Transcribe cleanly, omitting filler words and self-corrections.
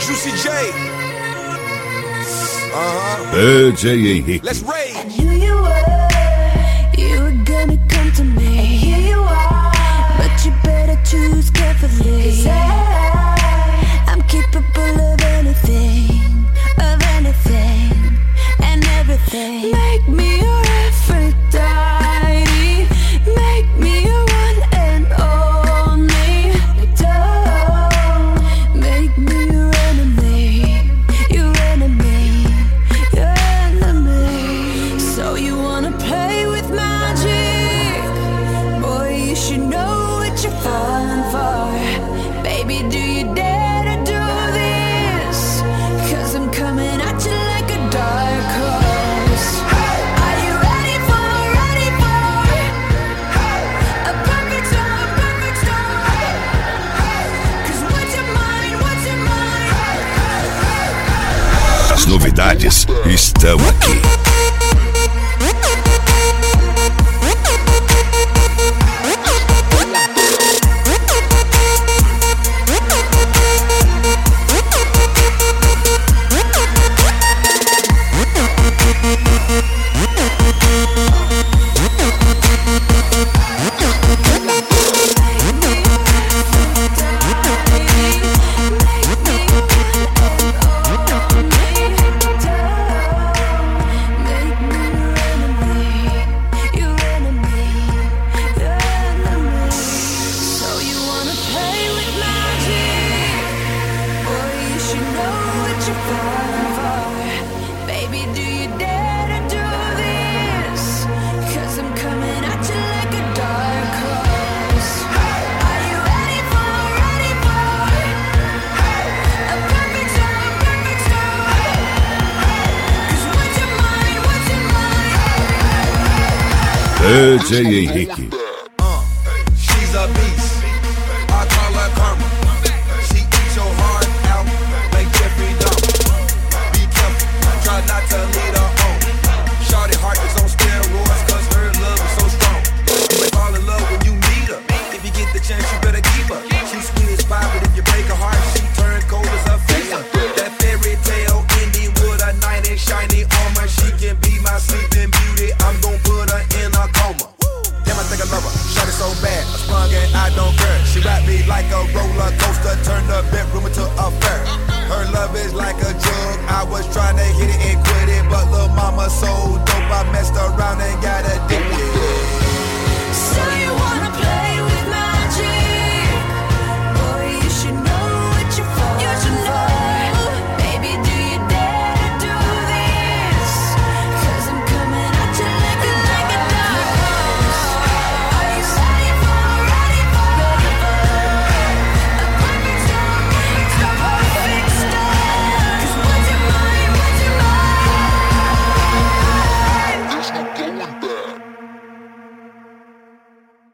Juicy J. DJ Henrique. Let's rage. I knew you were gonna come to me. And here you are, but you better choose carefully. 'Cause I'm capable of anything, and everything. Make me your Aphrodite, make me your one and only. Don't make me your enemy, your enemy, your enemy. So you wanna play with magic? Boy, you should know what you're falling for. Baby, do you dare to do this? 'Cause I'm coming at you like a dark horse. Are you ready for a perfect storm, perfect storm? 'Cause what's your mind, what's your mind? As novidades estão aqui. DJ Henrique.